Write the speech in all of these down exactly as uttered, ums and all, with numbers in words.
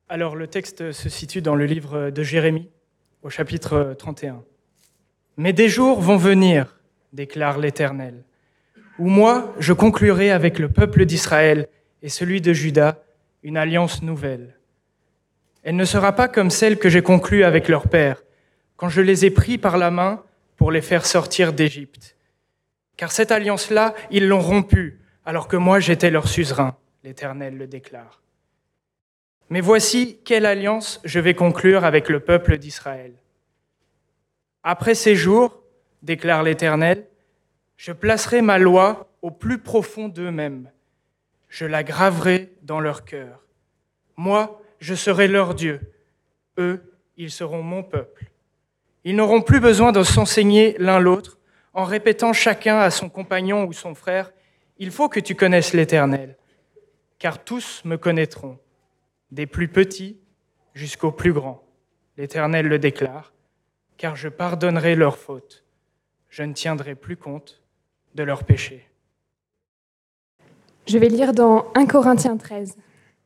Alors, le texte se situe dans le livre de Jérémie, au chapitre trente et un. « Mais des jours vont venir, déclare l'Éternel, où moi, je conclurai avec le peuple d'Israël et celui de Juda une alliance nouvelle. Elle ne sera pas comme celle que j'ai conclue avec leur père, quand je les ai pris par la main pour les faire sortir d'Égypte. Car cette alliance-là, ils l'ont rompue, alors que moi j'étais leur suzerain, l'Éternel le déclare. Mais voici quelle alliance je vais conclure avec le peuple d'Israël. Après ces jours, déclare l'Éternel, je placerai ma loi au plus profond d'eux-mêmes. Je la graverai dans leur cœur. Moi, je serai leur Dieu. Eux, ils seront mon peuple. Ils n'auront plus besoin de s'enseigner l'un l'autre en répétant chacun à son compagnon ou son frère « Il faut que tu connaisses l'Éternel, car tous me connaîtront, des plus petits jusqu'aux plus grands. L'Éternel le déclare, car je pardonnerai leurs fautes. Je ne tiendrai plus compte de leurs péchés. » Je vais lire dans premier Corinthiens treize.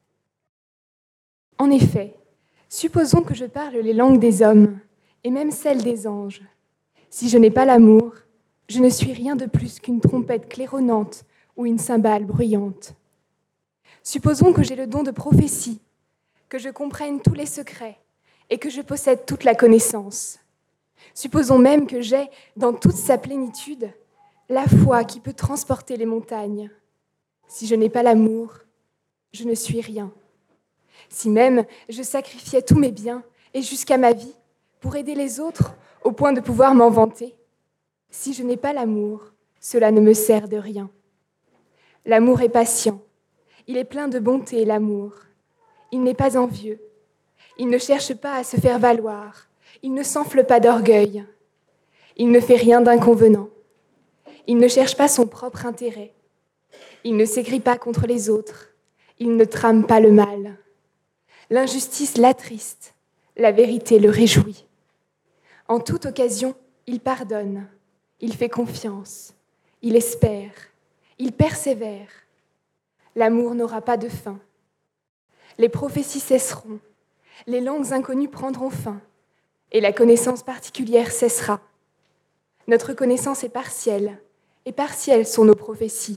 En effet, supposons que je parle les langues des hommes, et même celles des anges. Si je n'ai pas l'amour, je ne suis rien de plus qu'une trompette claironnante ou une cymbale bruyante. Supposons que j'ai le don de prophétie, que je comprenne tous les secrets et que je possède toute la connaissance. Supposons même que j'ai, dans toute sa plénitude, la foi qui peut transporter les montagnes. Si je n'ai pas l'amour, je ne suis rien. Si même je sacrifiais tous mes biens et jusqu'à ma vie pour aider les autres au point de pouvoir m'en vanter, si je n'ai pas l'amour, cela ne me sert de rien. L'amour est patient, il est plein de bonté, l'amour. Il n'est pas envieux, il ne cherche pas à se faire valoir, il ne s'enfle pas d'orgueil, il ne fait rien d'inconvenant, il ne cherche pas son propre intérêt, il ne s'aigrit pas contre les autres, il ne trame pas le mal. L'injustice l'attriste, la vérité le réjouit. En toute occasion, il pardonne, il fait confiance, il espère, il persévère. L'amour n'aura pas de fin. Les prophéties cesseront, les langues inconnues prendront fin, et la connaissance particulière cessera. Notre connaissance est partielle, et partielles sont nos prophéties.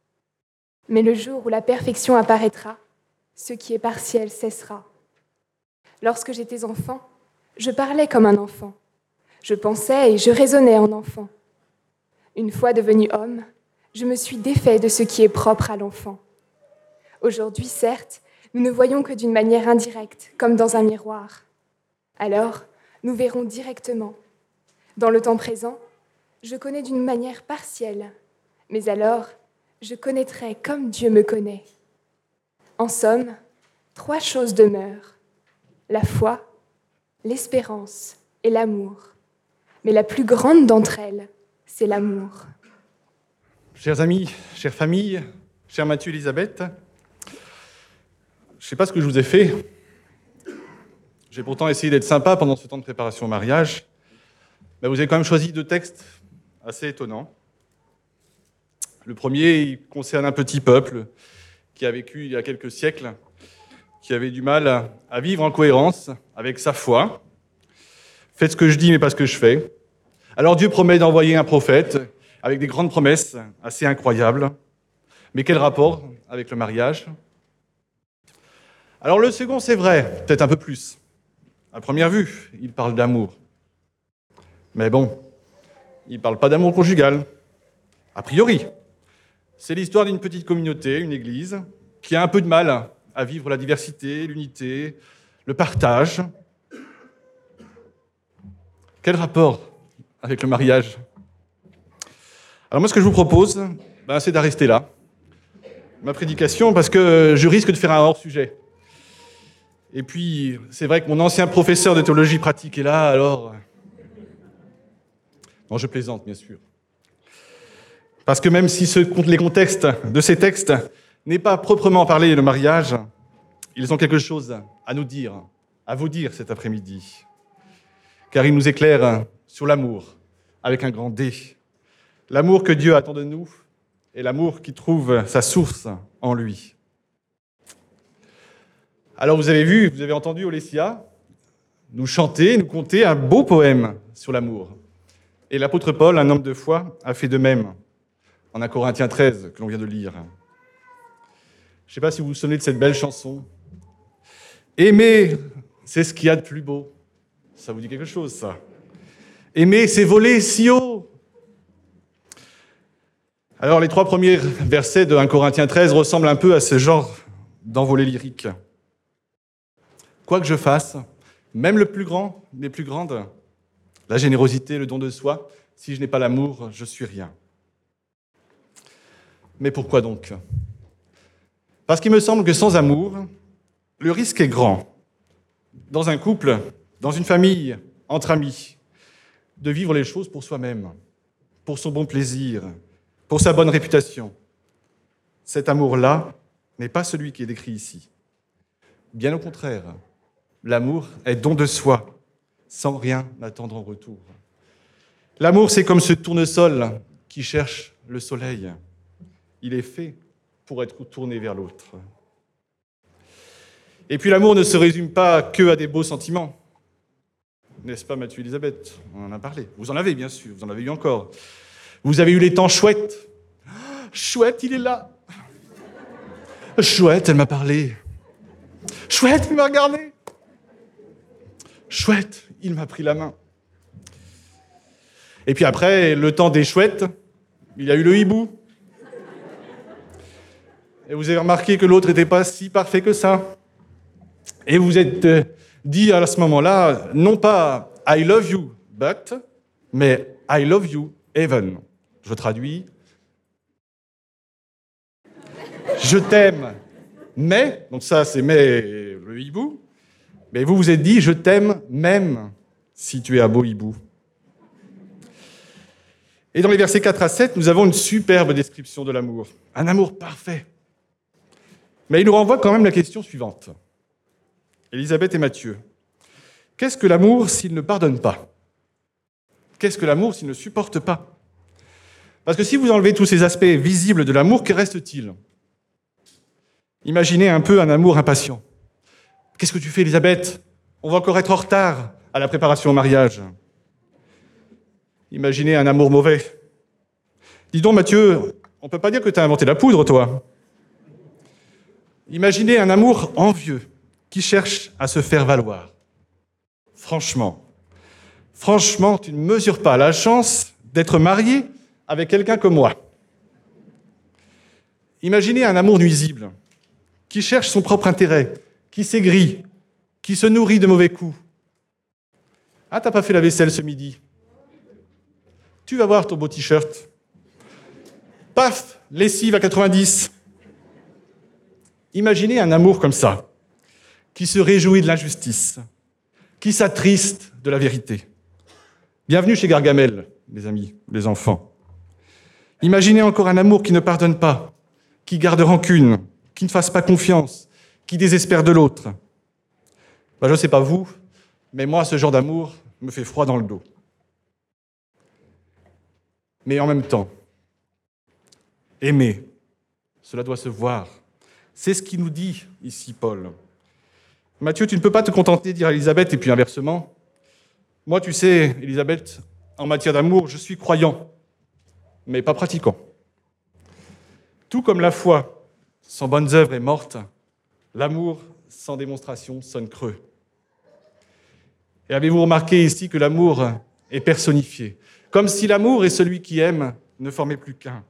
Mais le jour où la perfection apparaîtra, ce qui est partiel cessera. Lorsque j'étais enfant, je parlais comme un enfant. Je pensais et je raisonnais en enfant. Une fois devenu homme, je me suis défait de ce qui est propre à l'enfant. Aujourd'hui, certes, nous ne voyons que d'une manière indirecte, comme dans un miroir. Alors, nous verrons directement. Dans le temps présent, je connais d'une manière partielle, mais alors, je connaîtrai comme Dieu me connaît. En somme, trois choses demeurent, la foi, l'espérance et l'amour. Mais la plus grande d'entre elles, c'est l'amour. Chers amis, chères familles, chers Mathieu et Elisabeth, je ne sais pas ce que je vous ai fait. J'ai pourtant essayé d'être sympa pendant ce temps de préparation au mariage. Mais vous avez quand même choisi deux textes assez étonnants. Le premier, il concerne un petit peuple qui a vécu il y a quelques siècles, qui avait du mal à vivre en cohérence avec sa foi. Faites ce que je dis, mais pas ce que je fais. Alors Dieu promet d'envoyer un prophète avec des grandes promesses assez incroyables. Mais quel rapport avec le mariage ? Alors le second, c'est vrai, peut-être un peu plus. À première vue, il parle d'amour. Mais bon, il ne parle pas d'amour conjugal. A priori, c'est l'histoire d'une petite communauté, une église, qui a un peu de mal à vivre la diversité, l'unité, le partage. Quel rapport avec le mariage ? Alors moi, ce que je vous propose, ben, c'est d'arrêter là, ma prédication, parce que je risque de faire un hors-sujet. Et puis, c'est vrai que mon ancien professeur de théologie pratique est là, alors... Non, je plaisante, bien sûr. Parce que même si ce, les contextes de ces textes n'est pas proprement parlé le mariage, ils ont quelque chose à nous dire, à vous dire cet après-midi. Car ils nous éclairent sur l'amour, avec un grand D. L'amour que Dieu attend de nous et l'amour qui trouve sa source en lui. Alors vous avez vu, vous avez entendu Olesia nous chanter, nous conter un beau poème sur l'amour. Et l'apôtre Paul, un homme de foi, a fait de même, en un Corinthiens treize que l'on vient de lire. Je ne sais pas si vous vous souvenez de cette belle chanson. Aimer, c'est ce qu'il y a de plus beau. Ça vous dit quelque chose, ça? Aimer, c'est voler si haut. Alors, les trois premiers versets de un Corinthiens treize ressemblent un peu à ce genre d'envolée lyrique. Quoi que je fasse, même le plus grand, les plus grandes, la générosité, le don de soi, si je n'ai pas l'amour, je suis rien. Mais pourquoi donc? Parce qu'il me semble que sans amour, le risque est grand. Dans un couple, dans une famille, entre amis, de vivre les choses pour soi-même, pour son bon plaisir, pour sa bonne réputation. Cet amour-là n'est pas celui qui est décrit ici. Bien au contraire, l'amour est don de soi, sans rien attendre en retour. L'amour, c'est comme ce tournesol qui cherche le soleil. Il est fait pour être tourné vers l'autre. Et puis l'amour ne se résume pas que à des beaux sentiments. N'est-ce pas, Mathieu et Elisabeth? On en a parlé. Vous en avez, bien sûr, vous en avez eu encore. Vous avez eu les temps chouettes. Chouette, il est là. Chouette, elle m'a parlé. Chouette, il m'a regardé. Chouette, il m'a pris la main. Et puis après, le temps des chouettes, il y a eu le hibou. Et vous avez remarqué que l'autre n'était pas si parfait que ça. Et vous êtes dit à ce moment-là, non pas « I love you, but », mais « I love you, even ». Je traduis. Je t'aime, mais, donc ça c'est mais le hibou, mais vous vous êtes dit « je t'aime même si tu es un beau hibou ». Et dans les versets quatre à sept, nous avons une superbe description de l'amour, un amour parfait. Mais il nous renvoie quand même la question suivante. Elisabeth et Mathieu, qu'est-ce que l'amour s'il ne pardonne pas? Qu'est-ce que l'amour s'il ne supporte pas? Parce que si vous enlevez tous ces aspects visibles de l'amour, que reste-t-il? Imaginez un peu un amour impatient. Qu'est-ce que tu fais, Elisabeth? On va encore être en retard à la préparation au mariage. Imaginez un amour mauvais. Dis donc, Mathieu, on ne peut pas dire que tu as inventé la poudre, toi. Imaginez un amour envieux qui cherche à se faire valoir. Franchement, franchement, tu ne mesures pas la chance d'être marié avec quelqu'un comme moi. Imaginez un amour nuisible qui cherche son propre intérêt, qui s'aigrit, qui se nourrit de mauvais coups. Ah, t'as pas fait la vaisselle ce midi? Tu vas voir ton beau t-shirt. Paf, lessive à quatre-vingt-dix. Imaginez un amour comme ça, qui se réjouit de l'injustice, qui s'attriste de la vérité. Bienvenue chez Gargamel, les amis, les enfants. Imaginez encore un amour qui ne pardonne pas, qui garde rancune, qui ne fasse pas confiance, qui désespère de l'autre. Ben, je ne sais pas vous, mais moi, ce genre d'amour me fait froid dans le dos. Mais en même temps, aimer, cela doit se voir. C'est ce qu'il nous dit ici, Paul. Mathieu, tu ne peux pas te contenter de dire à Elisabeth, et puis inversement. Moi, tu sais, Elisabeth, en matière d'amour, je suis croyant, mais pas pratiquant. Tout comme la foi sans bonnes œuvres est morte, l'amour sans démonstration sonne creux. Et avez-vous remarqué ici que l'amour est personnifié, comme si l'amour et celui qui aime ne formaient plus qu'un.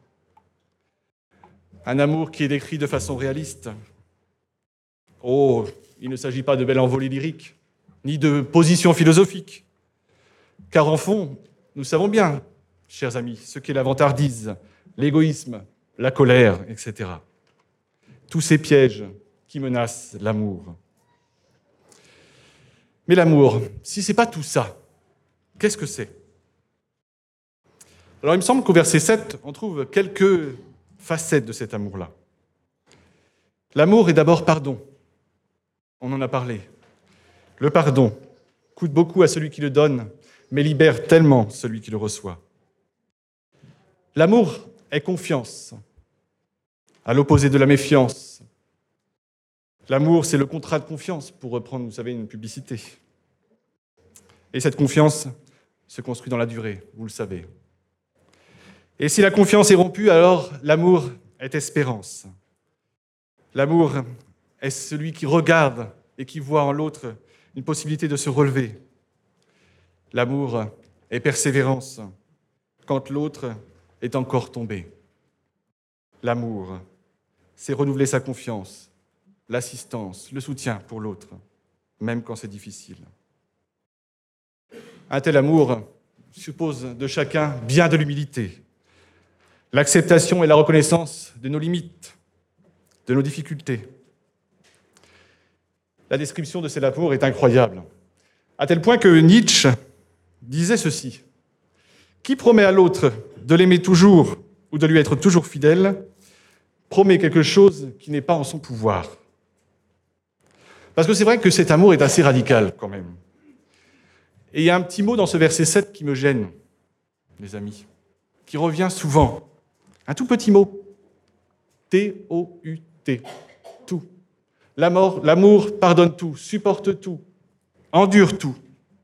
Un amour qui est décrit de façon réaliste. Oh, il ne s'agit pas de belles envolées lyriques, ni de positions philosophiques. Car en fond, nous savons bien, chers amis, ce qu'est la vantardise, l'égoïsme, la colère, et cetera. Tous ces pièges qui menacent l'amour. Mais l'amour, si ce n'est pas tout ça, qu'est-ce que c'est? Alors il me semble qu'au verset sept, on trouve quelques facettes de cet amour-là. L'amour est d'abord pardon. On en a parlé. Le pardon coûte beaucoup à celui qui le donne, mais libère tellement celui qui le reçoit. L'amour est confiance, à l'opposé de la méfiance. L'amour, c'est le contrat de confiance, pour reprendre, vous savez, une publicité. Et cette confiance se construit dans la durée, vous le savez. Et si la confiance est rompue, alors l'amour est espérance. L'amour est celui qui regarde et qui voit en l'autre une possibilité de se relever. L'amour est persévérance quand l'autre est encore tombé. L'amour, c'est renouveler sa confiance, l'assistance, le soutien pour l'autre, même quand c'est difficile. Un tel amour suppose de chacun bien de l'humilité, l'acceptation et la reconnaissance de nos limites, de nos difficultés. La description de cet amour est incroyable, à tel point que Nietzsche disait ceci : qui promet à l'autre de l'aimer toujours ou de lui être toujours fidèle, promet quelque chose qui n'est pas en son pouvoir. Parce que c'est vrai que cet amour est assez radical quand même. Et il y a un petit mot dans ce verset sept qui me gêne, les amis, qui revient souvent. Un tout petit mot. T O U T. Tout. L'amour, l'amour pardonne tout, supporte tout, endure tout.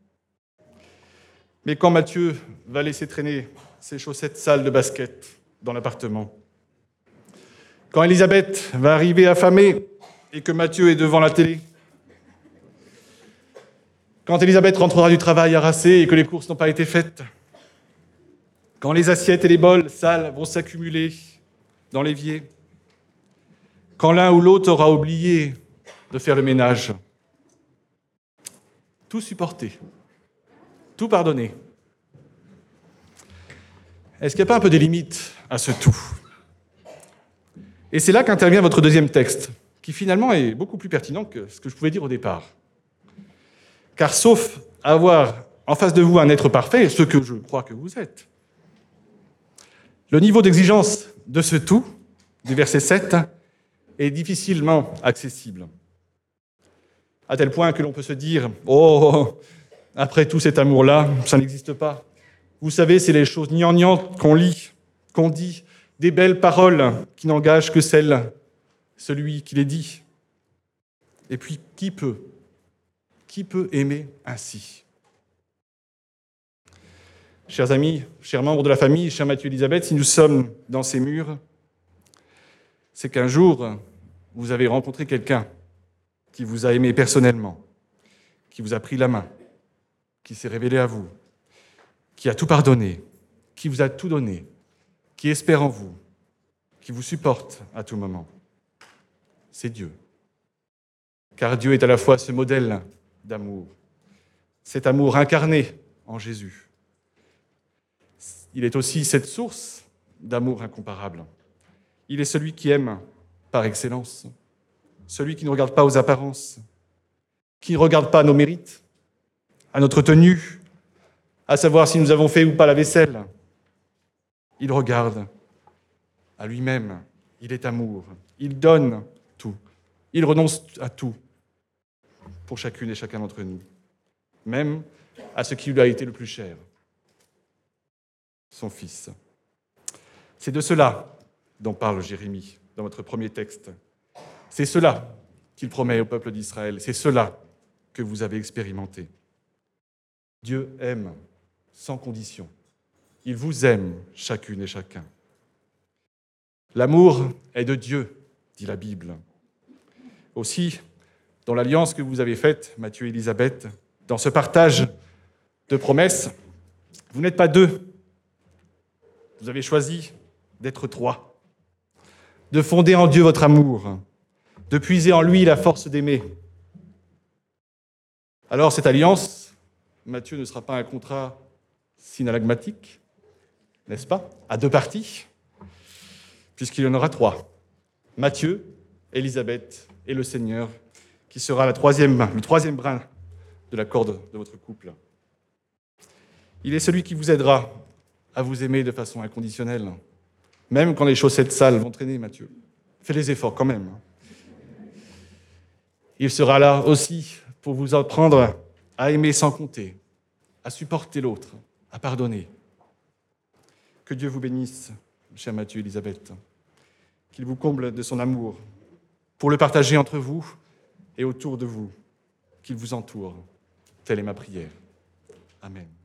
Mais quand Matthieu va laisser traîner ses chaussettes sales de basket dans l'appartement, quand Élisabeth va arriver affamée et que Matthieu est devant la télé, quand Élisabeth rentrera du travail harassée et que les courses n'ont pas été faites, quand les assiettes et les bols sales vont s'accumuler dans l'évier, quand l'un ou l'autre aura oublié de faire le ménage, tout supporter, tout pardonner. Est-ce qu'il n'y a pas un peu des limites à ce tout ? Et c'est là qu'intervient votre deuxième texte, qui finalement est beaucoup plus pertinent que ce que je pouvais dire au départ. Car sauf avoir en face de vous un être parfait, ce que je crois que vous êtes, le niveau d'exigence de ce tout, du verset sept, est difficilement accessible. À tel point que l'on peut se dire « Oh, après tout cet amour-là, ça n'existe pas. » Vous savez, c'est les choses gnangnantes qu'on lit, qu'on dit, des belles paroles qui n'engagent que celle, celui qui les dit. Et puis, qui peut Qui peut aimer ainsi ? Chers amis, chers membres de la famille, chers Matthieu et Élisabeth, si nous sommes dans ces murs, c'est qu'un jour, vous avez rencontré quelqu'un qui vous a aimé personnellement, qui vous a pris la main, qui s'est révélé à vous, qui a tout pardonné, qui vous a tout donné, qui espère en vous, qui vous supporte à tout moment. C'est Dieu. Car Dieu est à la fois ce modèle d'amour, cet amour incarné en Jésus. Il est aussi cette source d'amour incomparable. Il est celui qui aime par excellence, celui qui ne regarde pas aux apparences, qui ne regarde pas à nos mérites, à notre tenue, à savoir si nous avons fait ou pas la vaisselle. Il regarde à lui-même. Il est amour. Il donne tout. Il renonce à tout pour chacune et chacun d'entre nous, même à ce qui lui a été le plus cher, son Fils. C'est de cela dont parle Jérémie dans votre premier texte. C'est cela qu'il promet au peuple d'Israël. C'est cela que vous avez expérimenté. Dieu aime sans condition. Il vous aime chacune et chacun. L'amour est de Dieu, dit la Bible. Aussi, dans l'alliance que vous avez faite, Matthieu et Élisabeth, dans ce partage de promesses, vous n'êtes pas deux. Vous avez choisi d'être trois, de fonder en Dieu votre amour, de puiser en lui la force d'aimer. Alors cette alliance, Matthieu, ne sera pas un contrat synalagmatique, n'est-ce pas, à deux parties, puisqu'il y en aura trois. Matthieu, Élisabeth et le Seigneur, qui sera la troisième, le troisième brin de la corde de votre couple. Il est celui qui vous aidera à vous aimer de façon inconditionnelle, même quand les chaussettes sales vont traîner, Matthieu. Fais les efforts quand même. Il sera là aussi pour vous apprendre à aimer sans compter, à supporter l'autre, à pardonner. Que Dieu vous bénisse, cher Matthieu et Élisabeth, qu'il vous comble de son amour, pour le partager entre vous et autour de vous, qu'il vous entoure. Telle est ma prière. Amen.